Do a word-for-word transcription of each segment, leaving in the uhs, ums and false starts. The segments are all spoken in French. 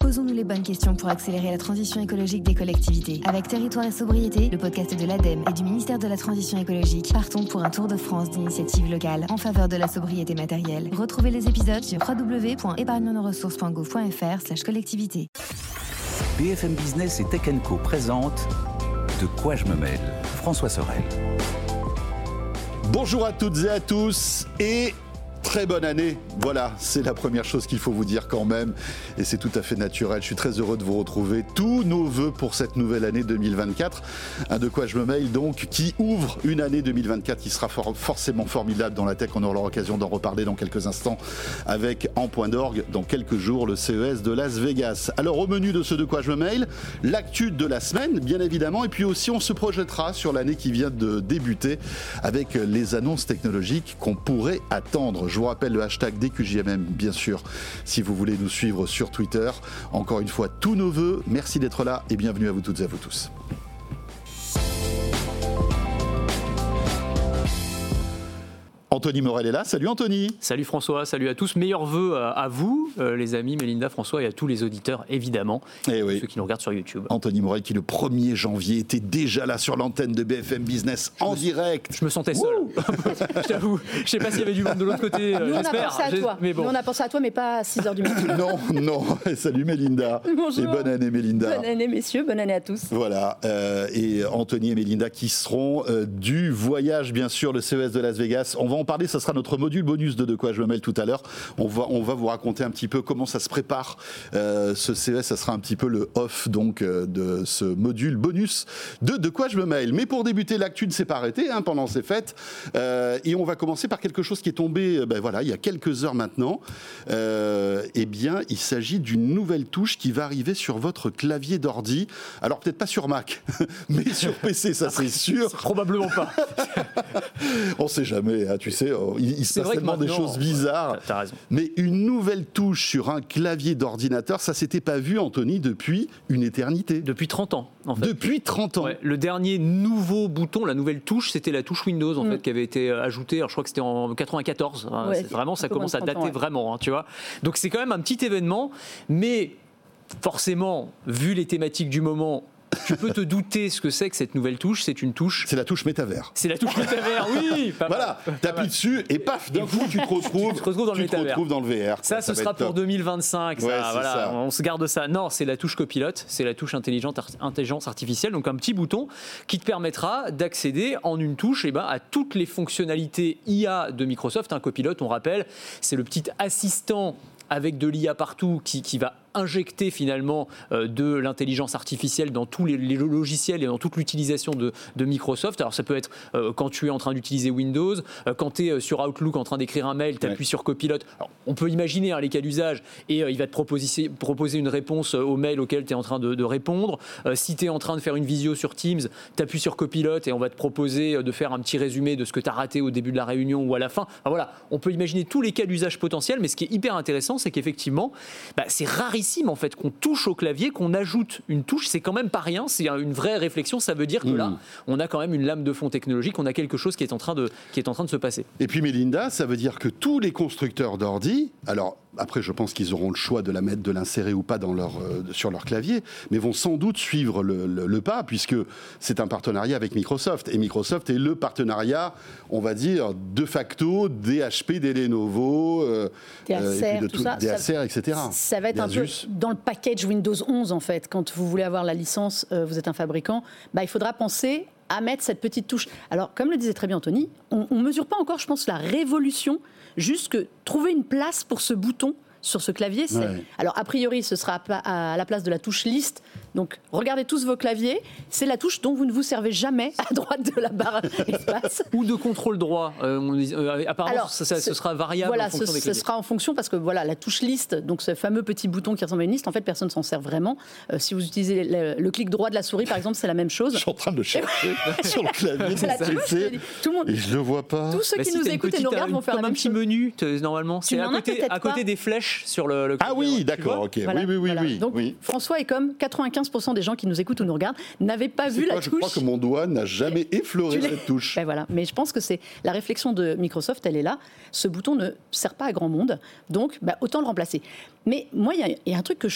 Posons-nous les bonnes questions pour accélérer la transition écologique des collectivités. Avec Territoire et Sobriété, le podcast de l'ADEME et du ministère de la Transition écologique, partons pour un tour de France d'initiatives locales en faveur de la sobriété matérielle. Retrouvez les épisodes sur w w w point épargne nos ressources point gouv point f r slash collectivité. B F M Business et Tech and Co présente De quoi je me mêle ? François Sorel. Bonjour à toutes et à tous et très bonne année. Voilà, c'est la première chose qu'il faut vous dire quand même et c'est tout à fait naturel. Je suis très heureux de vous retrouver. Tous nos vœux pour cette nouvelle année deux mille vingt-quatre. Un De quoi je me mêle donc qui ouvre une année deux mille vingt-quatre qui sera for- forcément formidable dans la tech. On aura l'occasion d'en reparler dans quelques instants avec En Point d'Orgue dans quelques jours le C E S de Las Vegas. Alors au menu de ce De quoi je me mêle, l'actu de la semaine bien évidemment et puis aussi on se projettera sur l'année qui vient de débuter avec les annonces technologiques qu'on pourrait attendre. Je vous rappelle le hashtag D Q J M M, bien sûr, si vous voulez nous suivre sur Twitter. Encore une fois, tous nos vœux. Merci d'être là et bienvenue à vous toutes et à vous tous. Anthony Morel est là. Salut Anthony. Salut François, salut à tous. Meilleurs vœux à vous, euh, les amis, Mélinda, François et à tous les auditeurs, évidemment, et oui. Ceux qui nous regardent sur YouTube. Anthony Morel qui, le premier janvier, était déjà là sur l'antenne de B F M Business en je direct. Je me sentais seul. Je t'avoue. Je ne sais pas s'il y avait du monde de l'autre côté. Nous, j'espère. on a pensé à toi. Mais bon. Nous, on a pensé à toi, mais pas à six heures du matin. Non, non. Salut Mélinda. Bonjour. Et bonne année Mélinda. Bonne année, messieurs. Bonne année à tous. Voilà. Euh, et Anthony et Mélinda qui seront euh, du voyage, bien sûr, le C E S de Las Vegas. On va en parler. Ça sera notre module bonus de De quoi je me mêle tout à l'heure. On va, on va vous raconter un petit peu comment ça se prépare. Euh, ce C E S, ça sera un petit peu le off donc euh, de ce module bonus de De quoi je me mêle. Mais pour débuter, l'actu ne s'est pas arrêtée hein, pendant ces fêtes. Euh, et on va commencer par quelque chose qui est tombé ben voilà, il y a quelques heures maintenant. Euh, eh bien, il s'agit d'une nouvelle touche qui va arriver sur votre clavier d'ordi. Alors peut-être pas sur Mac, mais sur P C, ça c'est sûr. Probablement pas. On ne sait jamais, hein, tu sais. Il, il se passe tellement des choses bizarres. T'as, t'as raison. Mais une nouvelle touche sur un clavier d'ordinateur, ça s'était pas vu, Anthony, depuis une éternité. Depuis trente ans, en fait. Depuis trente ans. Ouais, le dernier nouveau bouton, la nouvelle touche, c'était la touche Windows, en Mm. fait, qui avait été ajoutée. Alors, je crois que c'était en quatre-vingt-quatorze. Hein, Ouais, c'est vraiment, ça un peu commence à moins de dater trente ans, ouais. vraiment, hein, tu vois. Donc, c'est quand même un petit événement, mais forcément, vu les thématiques du moment, tu peux te douter ce que c'est que cette nouvelle touche. C'est une touche. C'est la touche métavers. C'est la touche métavers, oui. Pas Voilà, mal. t'appuies dessus et paf, d'un coup tu te retrouves, Tu te retrouves dans le tu te métavers. retrouves dans le V R. Ça, ce va sera être pour top. deux mille vingt-cinq. Ça, Ouais, c'est voilà, ça. on se garde ça. Non, c'est la touche copilote, c'est la touche intelligente, intelligence artificielle. Donc un petit bouton qui te permettra d'accéder en une touche eh ben, à toutes les fonctionnalités I A de Microsoft. Un copilote, on rappelle, c'est le petit assistant avec de l'I A partout qui, qui va injecter finalement euh, de l'intelligence artificielle dans tous les, les logiciels et dans toute l'utilisation de, de Microsoft. Alors ça peut être euh, quand tu es en train d'utiliser Windows, euh, quand tu es euh, sur Outlook en train d'écrire un mail, tu appuies ouais. sur Copilote. Alors, on peut imaginer hein, les cas d'usage et euh, il va te proposer, proposer une réponse euh, au mail auquel tu es en train de, de répondre. Euh, si tu es en train de faire une visio sur Teams, tu appuies sur Copilote et on va te proposer euh, de faire un petit résumé de ce que tu as raté au début de la réunion ou à la fin. Enfin, voilà, on peut imaginer tous les cas d'usage potentiels, mais ce qui est hyper intéressant, c'est qu'effectivement, bah, c'est rarissime en fait qu'on touche au clavier, qu'on ajoute une touche, c'est quand même pas rien, c'est une vraie réflexion, ça veut dire que là, on a quand même une lame de fond technologique, on a quelque chose qui est en train de, qui est en train de se passer. Et puis Mélinda, ça veut dire que tous les constructeurs d'ordi, alors après je pense qu'ils auront le choix de la mettre, de l'insérer ou pas dans leur, euh, sur leur clavier, mais vont sans doute suivre le, le, le pas, puisque c'est un partenariat avec Microsoft, et Microsoft est le partenariat, on va dire, de facto des H P, des Lenovo, euh, des Acer, euh, de tout tout, ça, des Acer, et cetera. Ça va être un peu dans le package Windows onze en fait. Quand vous voulez avoir la licence, euh, vous êtes un fabricant, bah, il faudra penser à mettre cette petite touche. Alors, comme le disait très bien Anthony, on ne mesure pas encore, je pense, la révolution, juste que trouver une place pour ce bouton sur ce clavier. C'est... Ouais. Alors, a priori, ce sera à la place de la touche liste. Donc, regardez tous vos claviers. C'est la touche dont vous ne vous servez jamais à droite de la barre espace. Ou de contrôle droit. Euh, on, euh, apparemment, Alors, ça, ça, ce sera variable voilà, en fonction ce, des claviers. Ce sera en fonction parce que voilà, la touche liste, donc ce fameux petit bouton qui ressemble à une liste, en fait, personne ne s'en sert vraiment. Euh, si vous utilisez le, le clic droit de la souris, par exemple, c'est la même chose. Je suis en train de le chercher sur le clavier. C'est la touche, tout le monde. Et je le vois pas. Tous ceux bah qui si nous écoutent et nous regardent vont faire la même chose. Comme un petit menu, normalement. C'est à côté, à côté des flèches sur le, le clavier. Ah oui, d'accord, ok. Voilà, oui, oui, oui, voilà. oui. Donc, oui. François est comme quatre-vingt-quinze pour cent des gens qui nous écoutent ou nous regardent n'avaient pas vu quoi, la je touche. Je crois que mon doigt n'a jamais effleuré cette touche. Ben voilà. Mais je pense que c'est la réflexion de Microsoft, elle est là. Ce bouton ne sert pas à grand monde, donc ben, autant le remplacer. Mais moi, il y, y a un truc que je trouve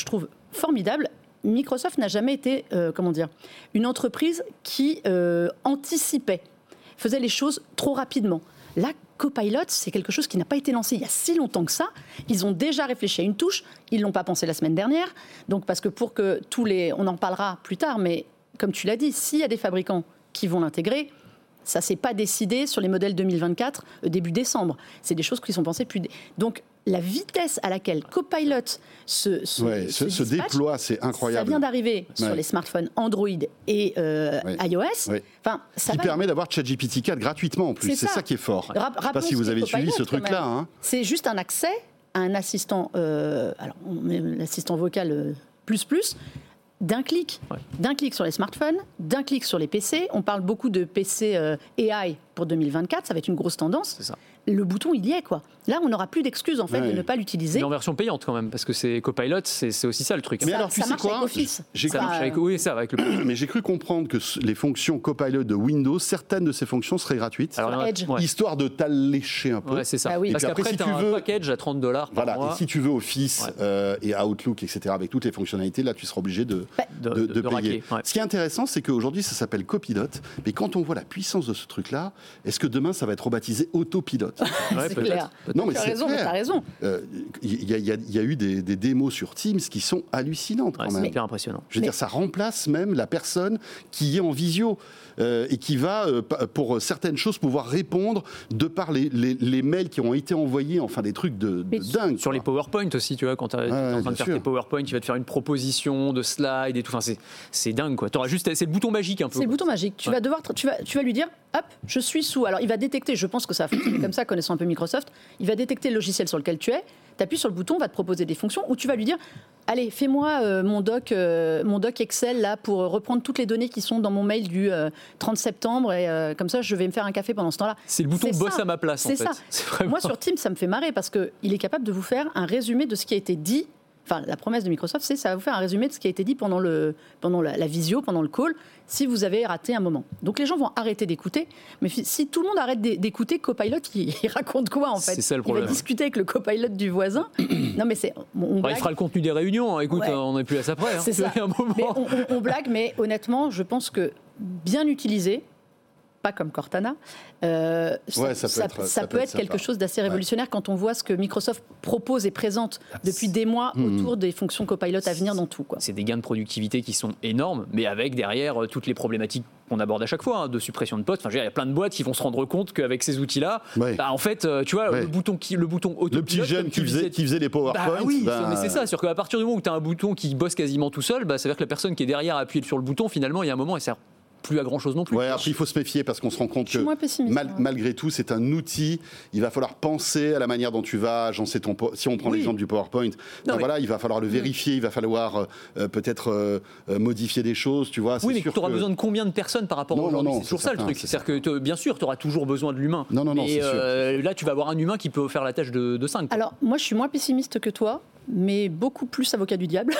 formidable. Microsoft n'a jamais été, euh, comment dire, une entreprise qui euh, anticipait, faisait les choses trop rapidement. Là, Copilot, c'est quelque chose qui n'a pas été lancé il y a si longtemps que ça. Ils ont déjà réfléchi à une touche. Ils ne l'ont pas pensé la semaine dernière. Donc, parce que pour que tous les... On en parlera plus tard, mais comme tu l'as dit, s'il y a des fabricants qui vont l'intégrer, ça ne s'est pas décidé sur les modèles deux mille vingt-quatre, euh, début décembre. C'est des choses qui sont pensées plus... Donc, la vitesse à laquelle Copilot se, se, ouais, se, se, se déploie, c'est incroyable. Ça vient d'arriver ouais. sur les smartphones Android et euh, ouais. iOS. Ouais. Enfin, ça qui va... permet d'avoir ChatGPT quatre gratuitement en plus. C'est, c'est ça. ça qui est fort. Ra- Je ne sais pas si vous avez suivi Copilot, ce truc-là. Hein. C'est juste un accès à un assistant, euh, alors on met l'assistant vocal euh, plus plus, d'un clic, ouais. d'un clic sur les smartphones, d'un clic sur les P C. On parle beaucoup de P C euh, A I pour deux mille vingt-quatre, ça va être une grosse tendance. C'est ça. Le bouton, il y est, quoi. Là, on n'aura plus d'excuses, en fait, ouais. de ne pas l'utiliser. Mais en version payante, quand même, parce que c'est Copilot, c'est, c'est aussi ça, le truc. Mais ça, alors, tu ça sais marche quoi avec Office. J'ai ça, cru... euh... avec... Oui, ça, avec le... Mais j'ai cru comprendre que les fonctions Copilot de Windows, certaines de ces fonctions seraient gratuites. Alors, Edge. Ouais. Histoire de t'allécher un peu. Ouais, c'est ça. Ah oui. Parce qu'après, si tu as veux... un package à trente dollars par voilà. mois. Et si tu veux Office ouais. euh, et Outlook, et cetera, avec toutes les fonctionnalités, là, tu seras obligé de, bah, de, de, de, de payer. Ouais. Ce qui est intéressant, c'est qu'aujourd'hui, ça s'appelle Copilot. Mais quand on voit la puissance de ce truc-là, est-ce que demain, ça va être rebaptisé Autopilote? Ouais, c'est clair. Non, mais c'est raison, mais t'as raison. Il euh, y, y, y a eu des, des démos sur Teams qui sont hallucinantes quand ouais, même. C'est hyper impressionnant. Je veux mais... dire, ça remplace même la personne qui est en visio euh, et qui va, euh, pour certaines choses, pouvoir répondre de par les, les, les mails qui ont été envoyés, enfin des trucs de, de dingue. Sur quoi. les PowerPoint aussi, tu vois, quand tu es ah, en train de faire sûr. tes PowerPoint, il va te faire une proposition de slide et tout. Enfin, c'est, c'est dingue, quoi. T'auras juste, c'est le bouton magique un peu. C'est quoi. Le bouton magique. Tu ouais. vas devoir, tu vas, tu vas lui dire, hop, je suis sous. Alors, il va détecter. Je pense que ça va fonctionner comme ça, connaissant un peu Microsoft. Il va détecter le logiciel sur lequel tu es. Tu appuies sur le bouton, on va te proposer des fonctions, ou tu vas lui dire, allez, fais-moi euh, mon, doc, euh, mon doc Excel là, pour reprendre toutes les données qui sont dans mon mail du euh, trente septembre, et euh, comme ça, je vais me faire un café pendant ce temps-là. C'est le bouton c'est boss ça. à ma place, c'est en fait. Ça. C'est vraiment... Moi, sur Teams, ça me fait marrer, parce qu'il est capable de vous faire un résumé de ce qui a été dit. Enfin, la promesse de Microsoft, c'est ça va vous faire un résumé de ce qui a été dit pendant, le, pendant la, la visio, pendant le call, si vous avez raté un moment. Donc les gens vont arrêter d'écouter, mais si tout le monde arrête d'écouter, Copilot, il, il raconte quoi en fait? C'est ça le problème. Il va discuter avec le Copilot du voisin. Non mais c'est... On bah, il fera le contenu des réunions, hein. Écoute, ouais. on n'est plus à ça près. Hein. C'est ça. Un moment. Mais on, on, on blague, mais honnêtement, je pense que bien utilisé, pas comme Cortana, euh, ouais, ça, ça peut ça, être, ça ça peut être quelque chose d'assez révolutionnaire ouais. quand on voit ce que Microsoft propose et présente depuis des mois mmh. autour des fonctions Copilot à venir dans tout. Quoi. C'est des gains de productivité qui sont énormes, mais avec derrière toutes les problématiques qu'on aborde à chaque fois, hein, de suppression de postes. Enfin, il y a plein de boîtes qui vont se rendre compte qu'avec ces outils-là, ouais. bah, en fait, tu vois, ouais. le bouton qui, le bouton autopilote, le petit jeune qui faisait, qui faisait les PowerPoint. Bah oui, bah... mais c'est ça. C'est-à-dire qu'à partir du moment où tu as un bouton qui bosse quasiment tout seul, bah, ça veut dire que la personne qui est derrière a appuyé sur le bouton, finalement, il y a un moment, elle sert plus à grand chose non plus. Ouais, après il faut se méfier parce qu'on se rend compte que mal, hein. malgré tout c'est un outil. Il va falloir penser à la manière dont tu vas agencer ton. Si on prend oui. l'exemple du PowerPoint, non, ben voilà, il va falloir le vérifier, il va falloir euh, peut-être euh, modifier des choses, tu vois. Oui, mais tu auras que... besoin de combien de personnes par rapport non, à aujourd'hui? non, non, c'est toujours c'est ça le truc. C'est C'est-à-dire que bien sûr, tu auras toujours besoin de l'humain. Non, non, non. Mais c'est euh, sûr. là, tu vas avoir un humain qui peut faire la tâche de, de cinq. Alors, moi, je suis moins pessimiste que toi, mais beaucoup plus avocat du diable.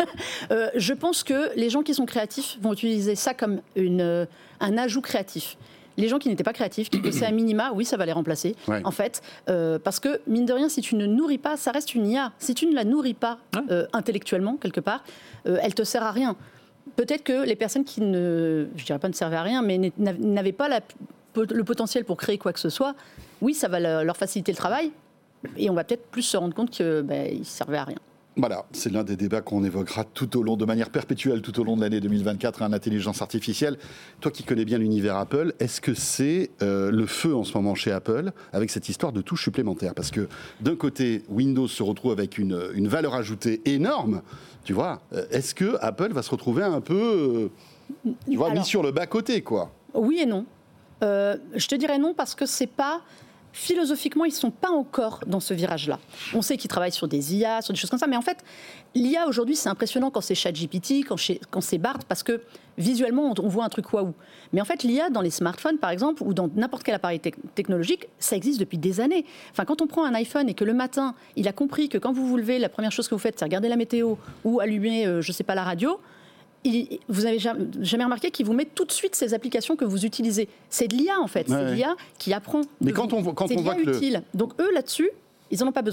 euh, je pense que les gens qui sont créatifs vont utiliser ça comme une, euh, un ajout créatif. Les gens qui n'étaient pas créatifs, qui bossaient à minima, oui, ça va les remplacer, ouais. en fait. Euh, parce que, mine de rien, si tu ne nourris pas, ça reste une I A. Si tu ne la nourris pas ouais. euh, intellectuellement, quelque part, euh, elle ne te sert à rien. Peut-être que les personnes qui ne, je dirais pas ne servaient à rien, mais n'avaient pas la, le potentiel pour créer quoi que ce soit, oui, ça va leur faciliter le travail. Et on va peut-être plus se rendre compte qu'ils ben, ne servaient à rien. Voilà, c'est l'un des débats qu'on évoquera tout au long, de manière perpétuelle, tout au long de l'année deux mille vingt-quatre, hein, l'intelligence artificielle. Toi qui connais bien l'univers Apple, est-ce que c'est euh, le feu en ce moment chez Apple, avec cette histoire de touches supplémentaires? Parce que d'un côté, Windows se retrouve avec une, une valeur ajoutée énorme, tu vois. Est-ce que Apple va se retrouver un peu, euh, tu vois, Alors, mis sur le bas-côté, quoi? Oui et non. Euh, je te dirais non parce que c'est pas... Philosophiquement, ils ne sont pas encore dans ce virage-là. On sait qu'ils travaillent sur des I A, sur des choses comme ça, mais en fait, l'I A aujourd'hui, c'est impressionnant quand c'est ChatGPT, quand, quand c'est Bard, parce que visuellement, on, on voit un truc waouh. Mais en fait, l'I A dans les smartphones, par exemple, ou dans n'importe quel appareil te- technologique, ça existe depuis des années. Enfin, quand on prend un iPhone et que le matin, il a compris que quand vous vous levez, la première chose que vous faites, c'est regarder la météo ou allumer, euh, je ne sais pas, la radio. Il, vous n'avez jamais, jamais remarqué qu'il vous met tout de suite ces applications que vous utilisez. C'est de l'I A en fait, ouais, c'est de l'I A qui apprend. Mais quand vous. on, quand c'est on voit que utile. le... Donc eux là-dessus, ils n'en ont pas besoin.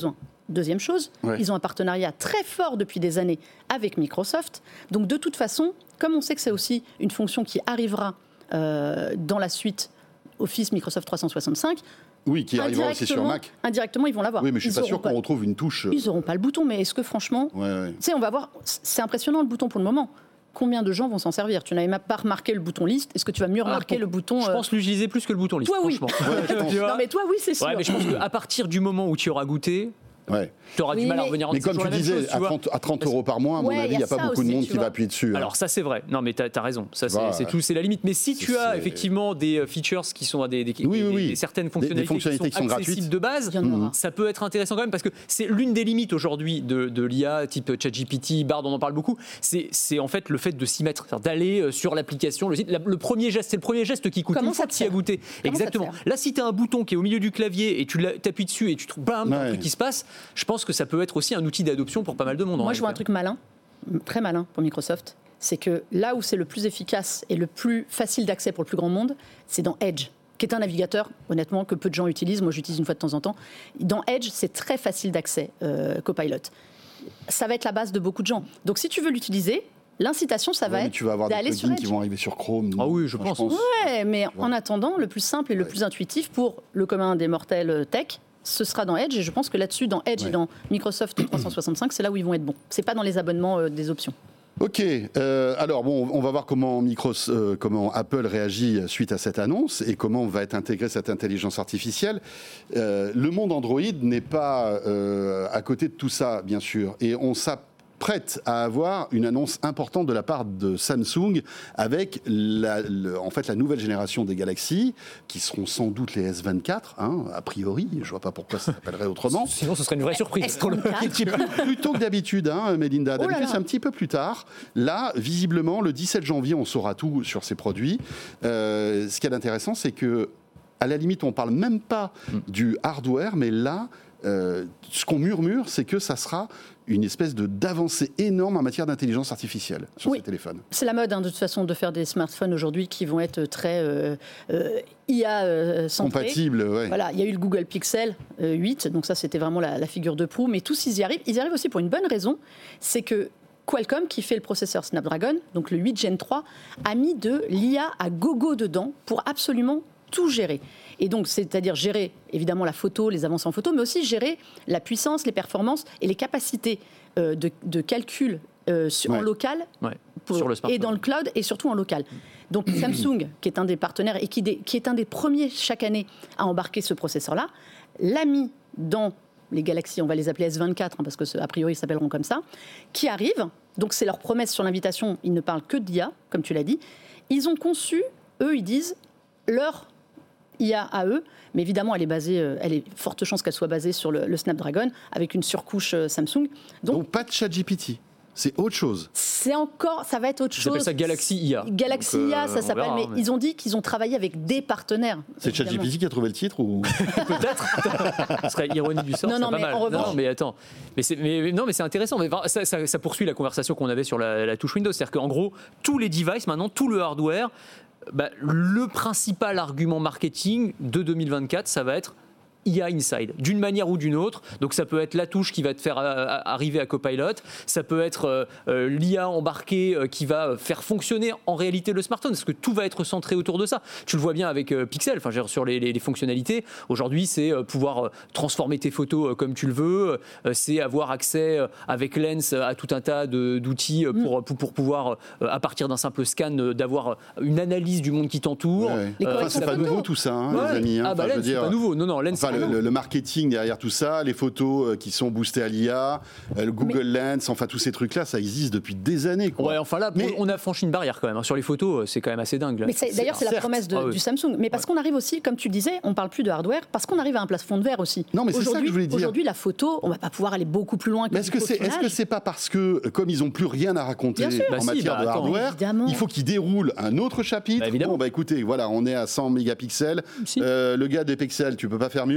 Deuxième chose, Ouais. ils ont un partenariat très fort depuis des années avec Microsoft. Donc de toute façon, comme on sait que c'est aussi une fonction qui arrivera euh, dans la suite Office Microsoft trois cent soixante-cinq, Oui, qui arrivera aussi sur Mac. Indirectement, ils vont l'avoir. Oui, mais je suis Ils pas auront sûr qu'on retrouve une touche. Ils n'auront pas le bouton, mais est-ce que franchement, Ouais, ouais. tu sais, on va voir, c'est impressionnant le bouton pour le moment. Combien de gens vont s'en servir? Tu n'avais même pas remarqué le bouton liste. Est-ce que tu vas mieux remarquer pour- le bouton Je euh, pense l'utiliser plus que le bouton liste, Toi, oui. franchement. Ouais, je pense. Tu vois Non, mais toi, oui, c'est sûr. Ouais, mais je pense qu'à partir du moment où tu auras goûté, Ouais. tu auras Oui, du mal à mais- revenir en Mais disant comme tu la même disais, chose, tu à vois. trente, à trente euros par mois, à mon Ouais, avis, y il n'y a a pas ça beaucoup de aussi, monde tu qui va vois. appuyer dessus. hein. Alors ça c'est vrai, non mais t'as as raison, ça c'est Bah, c'est tout, c'est la limite. Mais si c'est- tu as c'est- effectivement des euh, features qui sont à des, des, Oui, des- oui, oui. des certaines Des- des fonctionnalités, fonctionnalités qui sont, qui sont accessibles gratuites. de base, Il y en aura. ça peut être intéressant quand même parce que c'est l'une des limites aujourd'hui de, de l'I A type ChatGPT, Bard, on en parle beaucoup. C'est c'est en fait le fait de s'y mettre, c'est-à-dire d'aller euh, sur l'application, le site. La- le premier geste, c'est le premier geste qui coûte. Comment Une fois ça que te tu y as sert goûté, Comment ça te exactement. sert Là, si tu as un bouton qui est au milieu du clavier et tu appuies dessus et tu trouves bam, un Ouais. truc qui se passe, je pense que ça peut être aussi un outil d'adoption pour pas mal de monde. en Moi, je vois un réalité. truc malin, très malin pour Microsoft. C'est que là où c'est le plus efficace et le plus facile d'accès pour le plus grand monde, c'est dans Edge, qui est un navigateur, honnêtement, que peu de gens utilisent. Moi, j'utilise une fois de temps en temps. Dans Edge, c'est très facile d'accès, euh, Copilot. Ça va être la base de beaucoup de gens. Donc, si tu veux l'utiliser, l'incitation, ça va Ouais, mais être tu vas avoir des d'aller sur plugins qui Edge. vont arriver sur Chrome. Ah oui, je Moi, pense. Ouais, mais vois. en attendant, le plus simple et le Ouais. plus intuitif pour le commun des mortels euh, tech, ce sera dans Edge. Et je pense que là-dessus, dans Edge Ouais. et dans Microsoft trois cent soixante-cinq, c'est là où ils vont être bons. C'est pas dans les abonnements euh, des options. Ok, euh, alors bon, on va voir comment, Micros, euh, comment Apple réagit suite à cette annonce et comment va être intégrée cette intelligence artificielle. Euh, le monde Android n'est pas euh, à côté de tout ça, bien sûr, et on s'apprête à avoir une annonce importante de la part de Samsung avec la, le- en fait la nouvelle génération des Galaxy, qui seront sans doute les S vingt-quatre, hein, a priori, je vois pas pourquoi ça s'appellerait autrement. Sinon, ce serait une vraie surprise. S pour le- trente-quatre. Qui est plus, plus tôt que d'habitude, hein, Mélinda. Oh là D'habitude, là. c'est un petit peu plus tard. Là, visiblement, le dix-sept janvier, on saura tout sur ces produits. Euh, ce qui est intéressant, c'est que, à la limite, on parle même pas du hardware, mais là, euh, ce qu'on murmure, c'est que ça sera une espèce de d'avancée énorme en matière d'intelligence artificielle sur Oui. ces téléphones. C'est la mode, hein, de toute façon, de faire des smartphones aujourd'hui qui vont être très euh, euh, I A euh, centrés. Compatible, ouais. Voilà, il y a eu le Google Pixel euh, huit, donc ça c'était vraiment la, la figure de proue, mais tous ils y arrivent. Ils y arrivent aussi pour une bonne raison, c'est que Qualcomm, qui fait le processeur Snapdragon, donc le huit Gen trois, a mis de l'I A à gogo dedans pour absolument tout gérer. Et donc, c'est-à-dire gérer évidemment la photo, les avancées en photo, mais aussi gérer la puissance, les performances et les capacités euh, de, de calcul euh, sur- en Ouais. local Ouais, pour- sur le et smartphone. dans le cloud et surtout en local. Donc Samsung, qui est un des partenaires et qui, dé- qui est un des premiers chaque année à embarquer ce processeur-là, l'a mis dans les Galaxy, on va les appeler S vingt-quatre, hein, parce que ce- a priori ils s'appelleront comme ça, qui arrivent. Donc c'est leur promesse sur l'invitation, ils ne parlent que d'I A, comme tu l'as dit. Ils ont conçu, eux ils disent, leur I A à eux, mais évidemment elle est basée, euh, elle est forte chance qu'elle soit basée sur le, le Snapdragon, avec une surcouche euh, Samsung. Donc Donc, pas de ChatGPT. C'est autre chose. c'est encore, ça va être autre Ils chose. appellent ça Galaxy I A. Galaxy Donc, I A, euh, ça on s'appelle, verra, mais, hein, mais- ils ont dit qu'ils ont travaillé avec des partenaires. C'est évidemment. ChatGPT qui a trouvé le titre ou Ce serait ironie du sort, Non, c'est non, pas mais mal. en revanche- Non, mais attends, mais, c'est- mais- non, mais c'est intéressant. Mais ça, ça- ça poursuit la conversation qu'on avait sur la, la touche Windows, c'est-à-dire qu'en gros, tous les devices maintenant, tout le hardware, bah, le principal argument marketing de deux mille vingt-quatre, ça va être I A Inside, d'une manière ou d'une autre. Donc ça peut être la touche qui va te faire euh, arriver à Copilot, ça peut être euh, euh, l'I A embarquée euh, qui va faire fonctionner en réalité le smartphone, parce que tout va être centré autour de ça. Tu le vois bien avec euh, Pixel, enfin, je veux dire, sur les, les- les fonctionnalités. Aujourd'hui, c'est euh, pouvoir euh, transformer tes photos euh, comme tu le veux, euh, c'est avoir accès euh, avec Lens à tout un tas de- d'outils euh, pour, pour, pour pouvoir, euh, à partir d'un simple scan, euh, d'avoir euh, une analyse du monde qui t'entoure. Ouais. Les Enfin, corrections c'est pas photo. nouveau tout ça, hein, Ouais. les amis. hein. Ah bah Enfin, je veux Lens, c'est dire, pas nouveau. Non, non, Lens, Enfin, c'est le, pas le- le marketing derrière tout ça, les photos euh, qui sont boostées à l'I A, euh, le Google Lens, enfin tous ces trucs-là, ça existe depuis des années. Quoi. Ouais, enfin là, Mais- on a franchi une barrière quand même. hein. Sur les photos, c'est quand même assez dingue. Là. Mais c'est- d'ailleurs, c'est la certes. promesse de- Ah oui. du Samsung. Mais parce qu'on arrive aussi, comme tu disais, on parle plus de hardware, parce qu'on arrive à un plafond de verre aussi. Non, mais c'est ça que Aujourd'hui- je voulais dire. Aujourd'hui, la photo, on va pas pouvoir aller beaucoup plus loin que Mais est-ce du que c'est est-ce que photonnage. c'est pas parce que comme ils ont plus rien à raconter Bien sûr. en Bah si, matière bah de attends. hardware, Évidemment. il faut qu'ils déroulent un autre chapitre. Bah évidemment. Bon bah écoutez, voilà, on est à cent mégapixels. Si. Euh, le gars des pixels, tu peux pas faire mieux.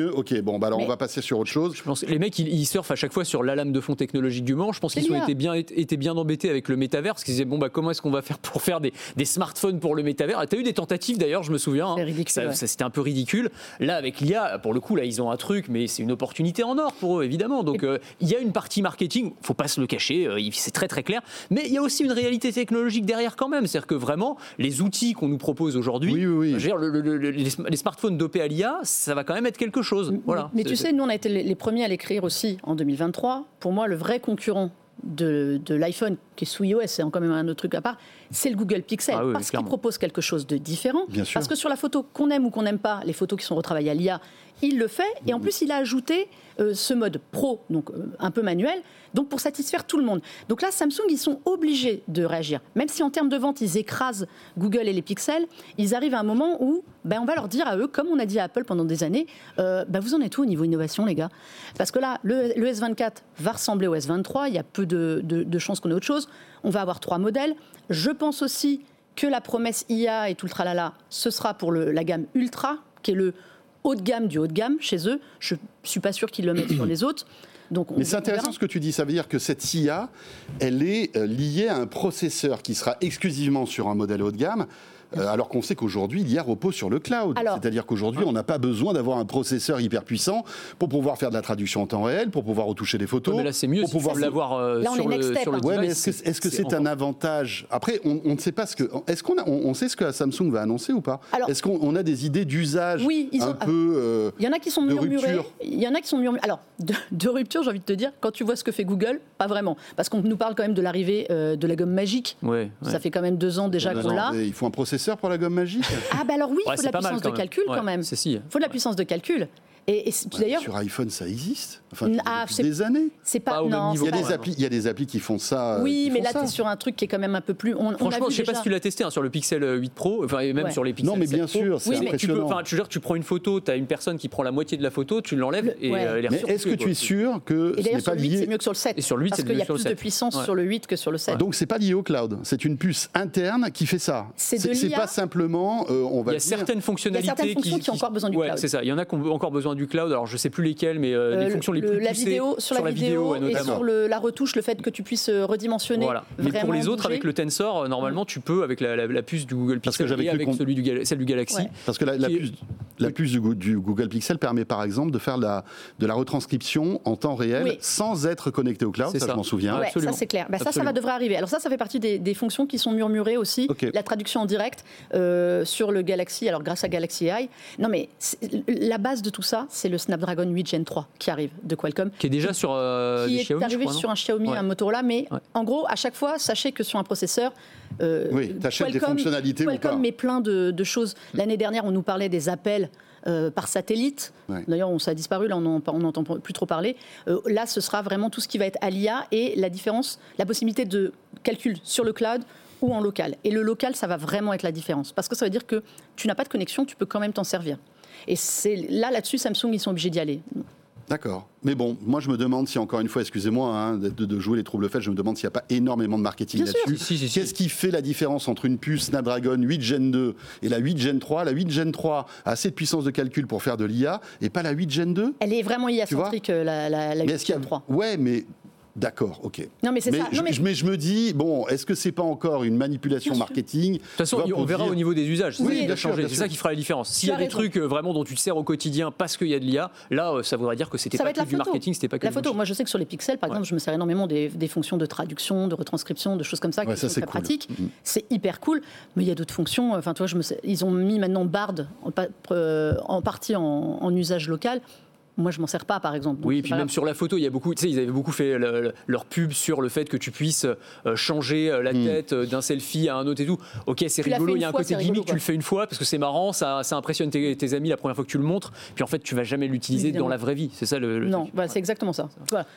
mieux. Ok, bon, bah alors Mais- on va passer sur autre chose. Je pense que les mecs, ils, ils surfent à chaque fois sur la lame de fond technologique du moment. Je pense qu'ils C'est ont l'I A. été bien, été bien embêtés avec le métavers parce qu'ils disaient bon bah comment est-ce qu'on va faire pour faire des, des smartphones pour le métavers. Tu as eu des tentatives d'ailleurs, je me souviens. C'est hein. ridicule, Ça, ouais. ça, c'était un peu ridicule. Là avec l'I A, pour le coup là ils ont un truc, mais c'est une opportunité en or pour eux évidemment. Donc euh, il y a une partie marketing, faut pas se le cacher, euh, c'est très très clair. Mais il y a aussi une réalité technologique derrière quand même, c'est-à-dire que vraiment les outils qu'on nous propose aujourd'hui, Oui, oui, oui. je veux dire, le- le- le- les, les smartphones dopés à l'I A, ça va quand même être quelque chose. Voilà. Mais C'est- tu c'est- sais, nous, on a été les les premiers à l'écrire aussi en deux mille vingt-trois. Pour moi, le vrai concurrent de, de l'iPhone, qui est sous iOS, c'est quand même un autre truc à part, c'est le Google Pixel. Ah oui, parce qu'il clairement. propose quelque chose de différent. Bien sûr. Parce que sur la photo, qu'on aime ou qu'on n'aime pas, les photos qui sont retravaillées à l'I A, il le fait. Et en plus, il a ajouté euh, ce mode pro, donc euh, un peu manuel, donc pour satisfaire tout le monde. Donc là, Samsung, ils sont obligés de réagir. Même si en termes de vente, ils écrasent Google et les pixels, ils arrivent à un moment où ben, on va leur dire à eux, comme on a dit à Apple pendant des années, euh, ben, vous en êtes où au niveau innovation, les gars? Parce que là, le, le S vingt-quatre va ressembler au S vingt-trois, il y a peu de, de, de chances qu'on ait autre chose. On va avoir trois modèles. Je pense aussi que la promesse I A et tout le tralala, ce sera pour le, la gamme Ultra, qui est le haut de gamme du haut de gamme chez eux. Je ne suis pas sûr qu'ils le mettent sur les autres. Donc on, Mais c'est on intéressant verra. ce que tu dis, ça veut dire que cette I A, elle est euh, liée à un processeur qui sera exclusivement sur un modèle haut de gamme, euh, alors qu'on sait qu'aujourd'hui, l'I A repose sur le cloud. Alors- C'est-à-dire qu'aujourd'hui, on n'a pas besoin d'avoir un processeur hyper puissant pour pouvoir faire de la traduction en temps réel, pour pouvoir retoucher des photos. Ouais, mais là c'est mieux pour si pouvoir pouvoir l'avoir euh, Là, on sur, est le, next step, sur le hein. Ouais, mais device. est-ce que est-ce que c'est un encore- avantage? Après, on on ne sait pas ce que. Est-ce qu'on a, on, on sait ce que la Samsung va annoncer ou pas? Alors- Est-ce qu'on on a des idées d'usage Oui, ils un ont- peu euh, Il y en a qui sont de murmurés. rupture. Il y en a qui sont murmurés. Alors, de, de rupture, j'ai envie de te dire, quand tu vois ce que fait Google, pas vraiment. Parce qu'on nous parle quand même de l'arrivée euh, de la gomme magique. Ouais, ouais. Ça fait quand même deux ans déjà Non, qu'on non, l'a. mais il faut un processeur pour la gomme magique? Ah, bah alors oui, il Ouais, faut de c'est la pas mal puissance quand de même. calcul Ouais, quand même. c'est si. Il faut de la puissance de calcul. Et, et c'est- Ouais, d'ailleurs, sur iPhone, ça existe. Enfin, Ah, depuis c'est- des années. c'est pas. pas au même non, niveau. Il y, c'est a pas- des applis, il y a des applis qui font ça. euh, Oui, qui mais font là, ça. tu es sur un truc qui est quand même un peu plus. On, on a Franchement, vu je sais pas déjà- si tu l'as testé hein, sur le Pixel huit Pro, enfin, et même Ouais. sur les Pixel Non, mais bien sept Pro. sûr, c'est Oui, mais Tu peux, impressionnant. enfin, tu, veux dire, tu prends une photo, tu as une personne qui prend la moitié de la photo, tu l'enlèves Le- et ouais. euh, elle est Mais resurcoupée, est-ce que tu quoi. es sûr que Et ce d'ailleurs, n'est sur pas le huit, lié c'est mieux que sur le sept. Et sur le huit, parce c'est qu'il y mieux a sur le plus de sept. puissance Ouais. sur le huit que sur le sept. Donc c'est pas lié au cloud, c'est une puce interne qui fait ça. C'est de C'est l'I A. pas simplement, euh, on va Il y a dire- certaines fonctionnalités certaines fonctions qui ont encore besoin du ouais, cloud. c'est ça. Il y en a qui ont encore besoin du cloud. Alors je sais plus lesquelles, mais euh, Euh, les fonctions les le- plus la poussées vidéo, sur, la vidéo, ouais, et notamment. sur le- la retouche, le fait que tu puisses euh, redimensionner. Voilà. Mais pour vraiment les autres, bouger. avec le Tensor, euh, normalement, tu peux avec la, la- la puce du Google Parce que Pixel j'avais et cru avec qu'on- celui du, Gal- celle du Galaxy. Ouais. Parce que la, la Qui est- puce, la puce du, Go- du Google Pixel permet par exemple de faire la, de la retranscription en temps réel Oui. sans être connecté au cloud, C'est ça, ça. je m'en souviens. Ouais. Ouais, Absolument. ça c'est clair. Bah, ça, ça Absolument. va devrait arriver. Alors ça, ça fait partie des, des fonctions qui sont murmurées aussi. Ok. La traduction en direct euh, sur le Galaxy, alors grâce à Galaxy A I. Non mais c'est- la base de tout ça, c'est le Snapdragon huit Gen trois qui arrive de Qualcomm. Qui est déjà sur euh, qui des est Xiaomi, je arrivé crois, non sur un Xiaomi, Ouais. un Motorola, mais Ouais. en gros, à chaque fois, sachez que sur un processeur, euh, Oui, t'achètes des Qualcomm- fonctionnalités ou Qualcomm pas. met plein de, de choses. L'année dernière, on nous parlait des appels euh, par satellite. Ouais. D'ailleurs, on, ça a disparu, là, on n'entend plus trop parler. Euh, là, ce sera vraiment tout ce qui va être à l'I A et la différence, la possibilité de calcul sur le cloud ou en local. Et le local, ça va vraiment être la différence. Parce que ça veut dire que tu n'as pas de connexion, tu peux quand même t'en servir. Et c'est là, là-dessus, Samsung, ils sont obligés d'y aller. D'accord. Mais bon, moi je me demande si, encore une fois, excusez-moi hein, de, de jouer les troubles faits, je me demande s'il n'y a pas énormément de marketing Bien sûr. là-dessus. Si, si, si. Qu'est-ce qui fait la différence entre une puce Snapdragon huit Gen deux et la huit Gen trois? La huit Gen trois a assez de puissance de calcul pour faire de l'I A et pas la huit Gen deux? Elle est vraiment I Tu vois A-centrique, euh, la, la, la Mais huit est-ce qu'il y Gen a... trois. Ouais, mais d'accord, ok. Non, mais c'est Mais, ça. je, Non, mais- je- mais je me dis, bon, est-ce que c'est pas encore une manipulation Bien sûr. marketing? De toute façon, tu vois, on pour verra dire- au niveau des usages. C'est Oui, ça qui bien va sûr, changer. bien C'est sûr. ça qui fera la différence. S'il y a as des raison. trucs euh, vraiment dont tu te sers au quotidien parce qu'il y a de l'I A, là, euh, ça voudrait dire que c'était Ça pas va être que la du photo. marketing, c'était pas que La du photo, bullshit. moi je sais que sur les pixels, par Ouais. exemple, je me sers énormément des, des fonctions de traduction, de retranscription, de choses comme ça Ouais, qui ça, sont c'est très cool. pratiques. Mhm. C'est hyper cool, mais il y a d'autres fonctions. Enfin, tu vois, je me sais- ils ont mis maintenant Bard en, pa- euh, en partie en, en usage local. Moi, je m'en sers pas, par exemple. Donc, Oui, et c'est puis pas même grave. sur la photo, il y a beaucoup, tu sais, ils avaient beaucoup fait le- le- leur pub sur le fait que tu puisses euh, changer euh, la Mm. tête euh, d'un selfie à un autre et tout. Ok, c'est Tu l'as rigolo, fait il y a une un fois, côté c'est rigolo, gimmick, tu quoi. le fais une fois parce que c'est marrant, ça, ça impressionne tes, tes amis la première fois que tu le montres, puis en fait, tu vas jamais l'utiliser Évidemment. dans la vraie vie. C'est ça le, le Non, truc. voilà, c'est exactement ça. Voilà.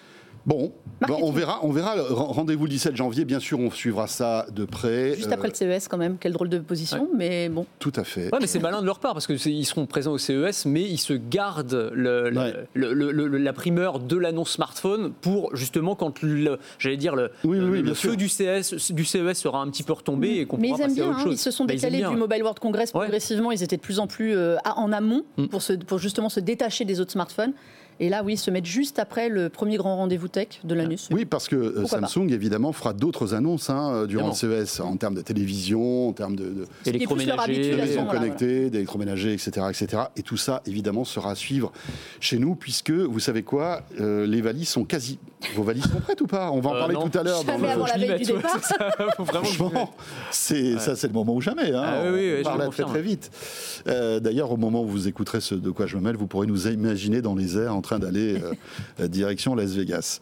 Bon, ben on verra, on verra. Rendez-vous le dix-sept janvier, bien sûr, on suivra ça de près. Juste après euh... le C E S quand même, quelle drôle de position, ouais. mais bon. Tout à fait. Ouais, mais c'est malin de leur part parce qu'ils seront présents au C E S, mais ils se gardent le, le, ouais. le, le, le, la primeur de l'annonce smartphone pour justement quand le, j'allais dire le, oui, oui, le, le feu du, C S, du C E S sera un petit peu retombé oui. et qu'on pourra passer bien, à autre hein, chose. Ils se sont bah, décalés du Mobile World Congress ouais. progressivement, ils étaient de plus en plus euh, en amont mm. pour, se, pour justement se détacher des autres smartphones. Et là, oui, se mettre juste après le premier grand rendez-vous tech de l'année. Oui, parce que euh, Samsung, pas. évidemment, fera d'autres annonces hein, durant le C E S, en termes de télévision, en termes de, de électroménager, de maisons voilà, connectées, voilà. d'électroménagers, et cetera, et cetera. Et tout ça, évidemment, sera à suivre chez nous, puisque, vous savez quoi, euh, les valises sont quasi... Vos valises sont prêtes ou pas? On va en euh, parler non. tout à l'heure. Jamais avant la veille du départ. Franchement, c'est, ouais. ça, c'est le moment ou jamais. Hein. Ah, oui, oui, on parle très, très vite. Euh, d'ailleurs, au moment où vous écouterez ce De quoi je me mêle, vous pourrez nous imaginer dans les airs en train d'aller... Euh, direction Las Vegas.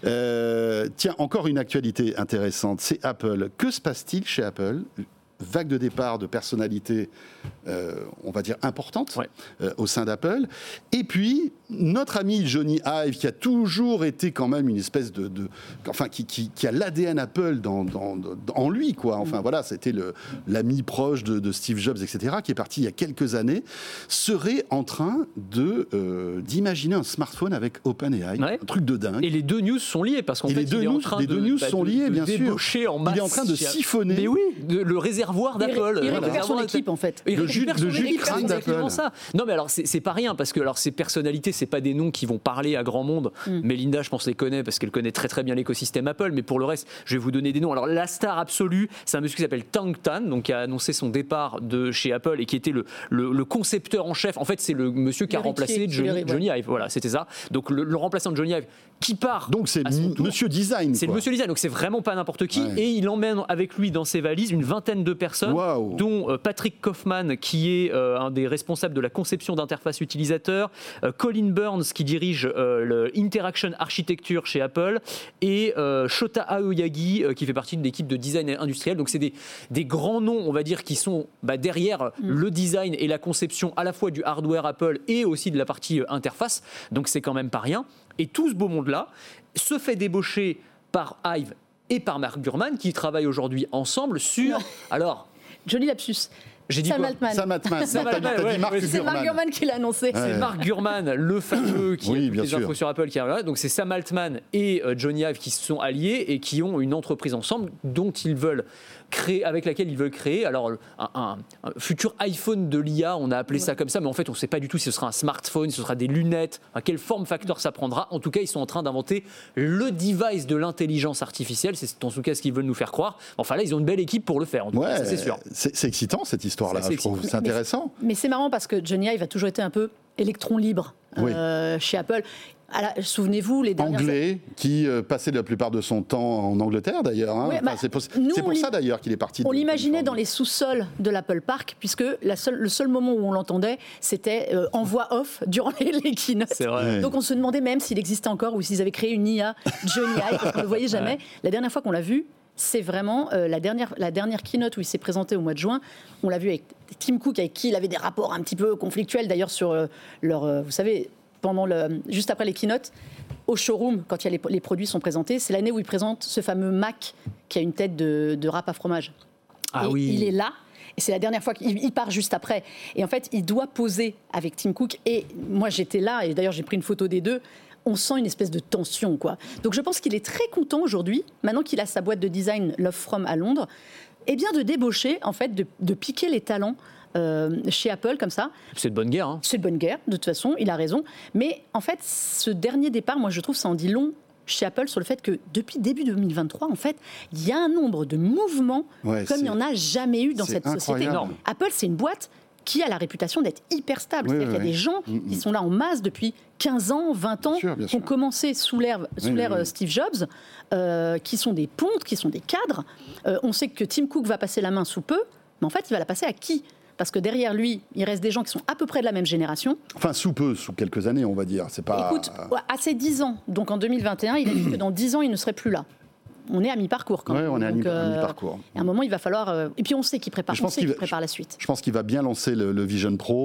Euh, tiens, encore une actualité intéressante, c'est Apple. Que se passe-t-il chez Apple ? Vague de départ de personnalités, euh, on va dire, importantes ouais. euh, au sein d'Apple. Et puis, notre ami Johnny Ive, qui a toujours été quand même une espèce de... de enfin, qui, qui, qui a l'A D N Apple dans, dans, dans, en lui, quoi. Enfin, mmh. voilà, c'était le, l'ami proche de, de Steve Jobs, et cetera, qui est parti il y a quelques années, serait en train de, euh, d'imaginer un smartphone avec OpenAI. Ouais. Un truc de dingue. Et les deux news sont liés, parce qu'en Et fait, les deux il est news, en train les de, deux news bah, sont de, liés, de bien sûr. En masse. Il est en train de siphonner... Mais oui, de, le réservoir d'Apple. Il voilà. récupère son équipe, en fait. Le jus de crâne d'Apple. Ça. Non, mais alors, c'est, c'est pas rien, parce que alors, ces personnalités, c'est pas des noms qui vont parler à grand monde. Mm. Melinda, je pense, les connaît, parce qu'elle connaît très très bien l'écosystème Apple, mais pour le reste, je vais vous donner des noms. Alors, la star absolue, c'est un monsieur qui s'appelle Tang Tan, donc qui a annoncé son départ de chez Apple et qui était le, le, le concepteur en chef. En fait, c'est le monsieur qui a remplacé Johnny, Johnny Ive. Voilà, c'était ça. Donc, le, le remplaçant de Johnny Ive qui part. Donc, c'est m- Monsieur Design. C'est quoi. le Monsieur Design, donc c'est vraiment pas n'importe qui. Ouais. Et il emmène avec lui dans ses valises une vingtaine de personnes, wow. dont euh, Patrick Kaufman, qui est euh, un des responsables de la conception d'interface utilisateur, euh, Colin Burns, qui dirige euh, le Interaction Architecture chez Apple, et euh, Shota Aoyagi, euh, qui fait partie de l'équipe de design industriel. Donc c'est des, des grands noms, on va dire, qui sont bah, derrière mm. le design et la conception à la fois du hardware Apple et aussi de la partie euh, interface. Donc c'est quand même pas rien. Et tout ce beau monde-là se fait débaucher par Ive et par Mark Gurman, qui travaillent aujourd'hui ensemble sur... Non. Alors... Johnny lapsus. J'ai dit Sam quoi Altman. Sam Altman. Sam Altman, ouais, Mark ouais, c'est Mark Gurman qui l'a annoncé. Ouais. C'est Mark Gurman, le fameux qui oui, a toutes les sûr. infos sur Apple. Qui a, donc c'est Sam Altman et euh, Johnny Ive qui se sont alliés et qui ont une entreprise ensemble dont ils veulent créer, avec laquelle ils veulent créer alors un, un, un futur iPhone de l'I A, on a appelé ouais. ça comme ça, mais en fait on ne sait pas du tout si ce sera un smartphone, si ce sera des lunettes, à quel form factor ça prendra. En tout cas, ils sont en train d'inventer le device de l'intelligence artificielle, c'est en tout cas ce qu'ils veulent nous faire croire. Enfin là, ils ont une belle équipe pour le faire, en tout ouais, cas, ça c'est sûr. C'est, c'est excitant cette histoire-là, c'est je trouve. C'est intéressant. Mais, mais c'est marrant parce que Johnny Ive a toujours été un peu électron libre oui. euh, chez Apple. Alors, souvenez-vous, les dernières... Anglais, qui euh, passait la plupart de son temps en Angleterre, d'ailleurs. Hein. Ouais, enfin, bah, c'est pour, nous, c'est pour ça, d'ailleurs, qu'il est parti. On de, l'imaginait de dans les sous-sols de l'Apple Park, puisque la seule, le seul moment où on l'entendait, c'était euh, en voix off durant les, les keynotes. C'est vrai. Donc on se demandait même s'il existait encore ou s'ils avaient créé une I A Johnny Ive, parce qu'on ne le voyait jamais. Ouais. La dernière fois qu'on l'a vu, c'est vraiment euh, la, dernière, la dernière keynote où il s'est présenté au mois de juin. On l'a vu avec Tim Cook, avec qui il avait des rapports un petit peu conflictuels, d'ailleurs, sur euh, leur... Euh, vous savez, pendant le, juste après les keynotes, au showroom, quand il y a les, les produits sont présentés, c'est l'année où il présente ce fameux Mac qui a une tête de, de râpe à fromage. Ah et oui. Il est là. Et c'est la dernière fois qu'il il part juste après. Et en fait, il doit poser avec Tim Cook. Et moi, j'étais là. Et d'ailleurs, j'ai pris une photo des deux. On sent une espèce de tension, quoi. Donc, je pense qu'il est très content aujourd'hui, maintenant qu'il a sa boîte de design Love From à Londres, eh bien, de débaucher, en fait, de, de piquer les talents Euh, chez Apple comme ça. C'est de bonne guerre. Hein. C'est de bonne guerre, de toute façon, il a raison. Mais en fait, ce dernier départ, moi je trouve ça en dit long chez Apple sur le fait que depuis début deux mille vingt-trois, en fait, il y a un nombre de mouvements ouais, comme il n'y en a jamais eu dans cette incroyable. société. Énorme. Apple, c'est une boîte qui a la réputation d'être hyper stable. Oui, C'est-à-dire oui, qu'il y a des gens mmh. qui sont là en masse depuis quinze ans, vingt ans, bien sûr, bien qui ont commencé sous l'ère, sous oui, l'ère oui, oui. Steve Jobs, euh, qui sont des pontes, qui sont des cadres. Euh, on sait que Tim Cook va passer la main sous peu, mais en fait, il va la passer à qui ? Parce que derrière lui, il reste des gens qui sont à peu près de la même génération. Enfin, sous peu, sous quelques années, on va dire. C'est pas... Écoute, à ses dix ans, donc en deux mille vingt et un, il a dit que dans dix ans, il ne serait plus là. On est à mi-parcours quand même. Oui, on est donc, à mi-parcours. Euh, à un moment, il va falloir... Euh... Et puis on sait qu'il prépare, on sait qu'il, qu'il prépare la suite. Je pense qu'il va bien lancer le, le Vision Pro,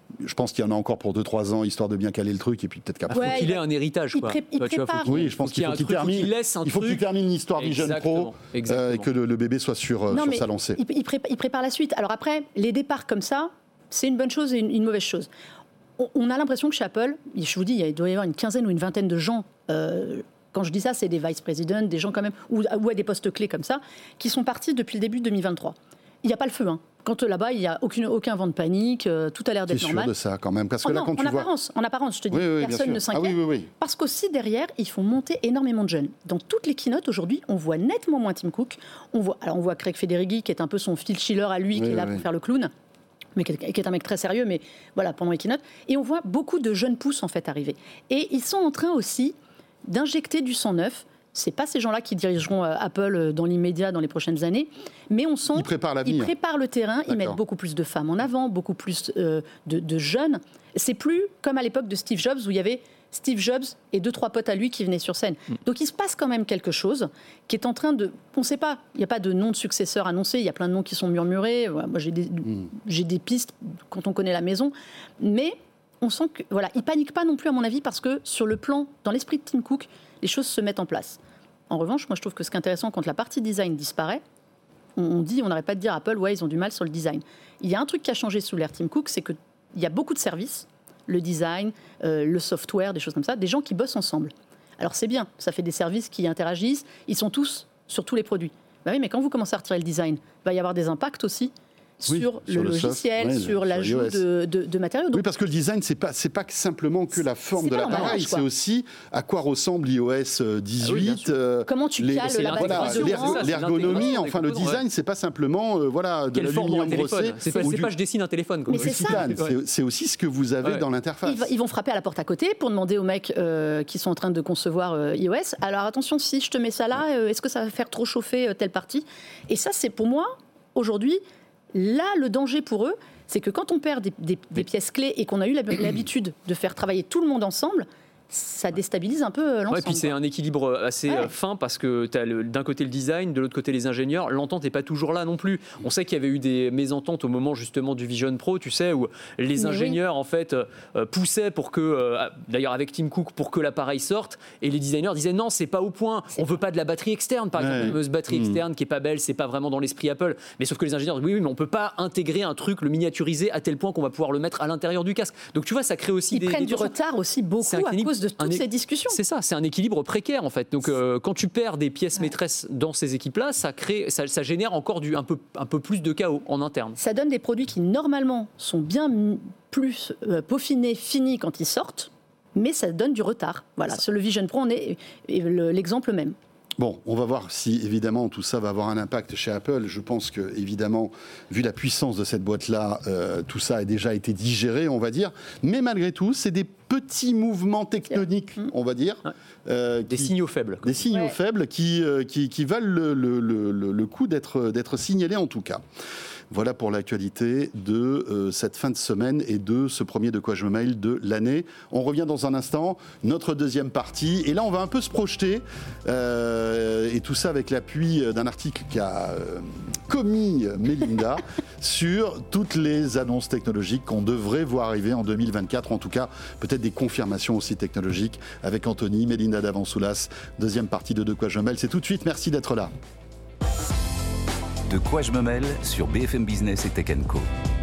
Je pense qu'il y en a encore pour deux trois ans, histoire de bien caler le truc, et puis peut-être qu'après... Il faut qu'il ait un héritage, quoi. Il, pré- il Toi, tu vois, prépare. faut Oui, je pense faut qu'il faut qu'il termine, qu'il laisse un il faut truc. qu'il termine l'histoire Vision Pro Exactement. euh, et que le, le bébé soit sur, Non, sur mais sa lancée. Il, il, prépare, il prépare la suite. Alors après, les départs comme ça, c'est une bonne chose et une, une mauvaise chose. On, on a l'impression que chez Apple, je vous dis, il doit y avoir une quinzaine ou une vingtaine de gens... Euh, quand je dis ça, c'est des vice-présidents, des gens quand même, ou, ou à des postes clés comme ça, qui sont partis depuis le début de deux mille vingt-trois. Il n'y a pas le feu, hein. Quand euh, là-bas, il n'y a aucune, aucun vent de panique, euh, tout a l'air d'être T'es normal. sûr de ça quand même, parce que Oh là, non, quand en tu vois... apparence, en apparence, je te dis, Oui, oui, bien personne sûr. ne s'inquiète. Ah oui, oui, oui. Parce qu'aussi derrière, ils font monter énormément de jeunes. Dans toutes les keynotes aujourd'hui, on voit nettement moins Tim Cook. On voit, alors on voit Craig Federighi, qui est un peu son Phil Schiller à lui, Oui, qui est là oui, pour oui. faire le clown, mais qui est, qui est un mec très sérieux, mais voilà, pendant les keynotes. Et on voit beaucoup de jeunes pousses en fait arriver. Et ils sont en train aussi d'injecter du sang neuf. C'est pas ces gens-là qui dirigeront euh, Apple dans l'immédiat, dans les prochaines années, mais on sent Ils préparent l'avenir. ils préparent le terrain, ils D'accord. mettent beaucoup plus de femmes en avant, beaucoup plus euh, de, de jeunes. C'est plus comme à l'époque de Steve Jobs où il y avait Steve Jobs et deux trois potes à lui qui venaient sur scène. Mm. Donc il se passe quand même quelque chose qui est en train de, on ne sait pas, il n'y a pas de nom de successeur annoncé, il y a plein de noms qui sont murmurés. Moi j'ai des, mm. j'ai des pistes quand on connaît la maison, mais on sent que voilà, ils paniquent pas non plus à mon avis parce que sur le plan, dans l'esprit de Tim Cook, les choses se mettent en place. En revanche, moi je trouve que ce qui est intéressant quand la partie design disparaît, on dit, on n'arrête pas de dire Apple, ouais, ils ont du mal sur le design. Il y a un truc qui a changé sous l'ère Tim Cook, c'est qu'il y a beaucoup de services, le design, euh, le software, des choses comme ça, des gens qui bossent ensemble. Alors c'est bien, ça fait des services qui interagissent, ils sont tous sur tous les produits. Bah oui, mais quand vous commencez à retirer le design, il va y avoir des impacts aussi Oui, sur, sur le, le soft, logiciel, ouais, sur sur l'ajout iOS. de, de, de matériaux. Donc, Oui, parce que le design, c'est pas, c'est pas simplement que la forme C'est de pas l'appareil, l'emballage, quoi. c'est aussi à quoi ressemble iOS dix-huit. Ah oui, bien sûr. euh, comment tu les- cales c'est la batterie voilà, l'intégration, dedans. l'ergo- c'est ça, c'est l'ergonomie, l'intégration enfin des le composants, design, c'est pas simplement euh, voilà, de Quelle forme pour un l'aluminium téléphone brossé. C'est pas, ou c'est du- pas je dessine un téléphone. Quoi. Mais ou c'est du ça. plane. Ouais. C'est- C'est aussi ce que vous avez Ouais. dans l'interface. Ils, va- ils vont frapper à la porte à côté pour demander aux mecs euh, qui sont en train de concevoir euh, iOS. Alors attention, si je te mets ça là, euh, est-ce que ça va faire trop chauffer euh, telle partie ? Et ça, c'est pour moi, aujourd'hui, là, le danger pour eux, c'est que quand on perd des, des- des pièces clés et qu'on a eu l'hab- l'habitude de faire travailler tout le monde ensemble, ça déstabilise un peu euh, l'ensemble. Ouais, puis c'est quoi. un équilibre assez Ouais. euh, fin parce que tu as d'un côté le design, de l'autre côté les ingénieurs. L'entente n'est pas toujours là non plus. On sait qu'il y avait eu des mésententes au moment justement du Vision Pro, tu sais, où les Mais ingénieurs en fait euh, poussaient pour que, euh, d'ailleurs avec Tim Cook, pour que l'appareil sorte, et les designers disaient non, c'est pas au point. On veut pas de la batterie externe, par Ouais. exemple, la fameuse batterie Mmh. externe qui est pas belle, c'est pas vraiment dans l'esprit Apple. Mais sauf que les ingénieurs disent oui, oui, mais on peut pas intégrer un truc, le miniaturiser à tel point qu'on va pouvoir le mettre à l'intérieur du casque. Donc tu vois, ça crée aussi Ils des prennent des du tensions. retard aussi beaucoup C'est un à équilibre- cause de un toutes é- ces discussions. C'est ça, c'est un équilibre précaire en fait. Donc euh, quand tu perds des pièces maîtresses dans ces équipes-là, ça crée, ça, ça génère encore du, un, peu, un peu plus de chaos en interne. Ça donne des produits qui normalement sont bien m- plus euh, peaufinés, finis quand ils sortent, mais ça donne du retard. Voilà, sur le Vision Pro, on est est le- l'exemple même. Bon, on va voir si évidemment tout ça va avoir un impact chez Apple. Je pense que évidemment, vu la puissance de cette boîte-là, euh, tout ça a déjà été digéré, on va dire. Mais malgré tout, c'est des petits mouvements tectoniques, on va dire, Ouais. euh, Des qui- signaux faibles. des signaux Ouais. faibles qui, euh, qui, qui valent le, le- le- le- le coup d'être d'être signalés en tout cas. Voilà pour l'actualité de euh, cette fin de semaine et de ce premier De quoi je me mail de l'année. On revient dans un instant, notre deuxième partie. Et là, on va un peu se projeter. euh, et tout ça avec l'appui d'un article qu'a euh, commis Mélinda sur toutes les annonces technologiques qu'on devrait voir arriver en deux mille vingt-quatre. En tout cas, peut-être des confirmations aussi technologiques avec Anthony, Mélinda Davansoulas. Deuxième partie de De quoi je me mail. C'est tout de suite. Merci d'être là. De quoi je me mêle sur B F M Business et Tech and Co.